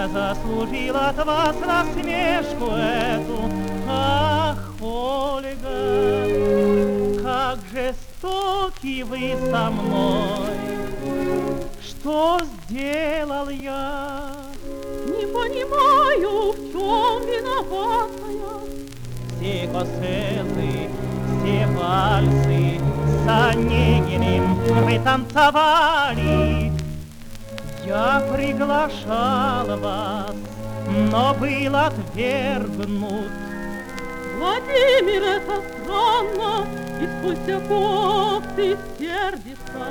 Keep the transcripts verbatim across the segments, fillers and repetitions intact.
я заслужил от вас насмешку эту. Ах, Ольга, как жестоки вы со мной. Что сделал я? Не понимаю, в чем виноватая. Все коцелы, все вальсы с Онегиным вы танцевали. Я приглашал вас, но был отвергнут. Владимир, это странно, из пустяков ты сердишься.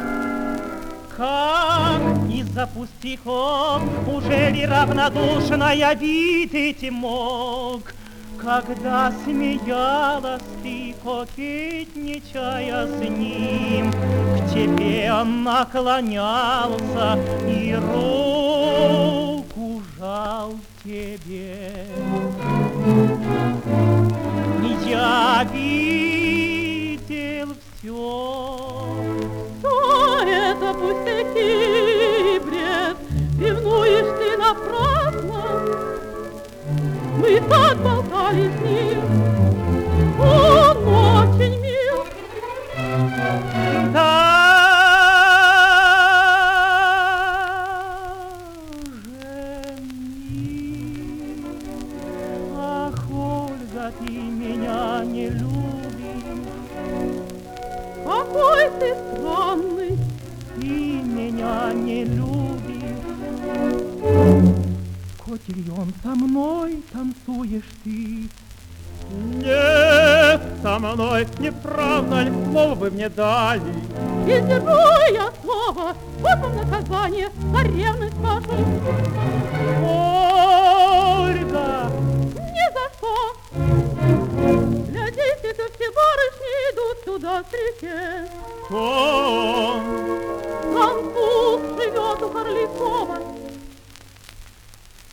Как из-за пустяков уже ли равнодушно видеть мог, когда смеялась ты, кокетничая с ним, к тебе он наклонялся и руку жал тебе. Я видел все. Что это пустяки, бред? Ревнуешь ты напрасно. Мы так болтали с ним. Он очень мил. Даже мил. Ах, Ольга, ты меня не любишь. Какой ты странный. Ты меня не любишь. Котильон, со мной танцуешь ты. Нет, со мной неправда ли, слово вы мне дали. И сдержу я слово, вот вам наказание за ревность вашу. Ольга! Ни за что. Глядите, как все барышни идут сюда к реке. О,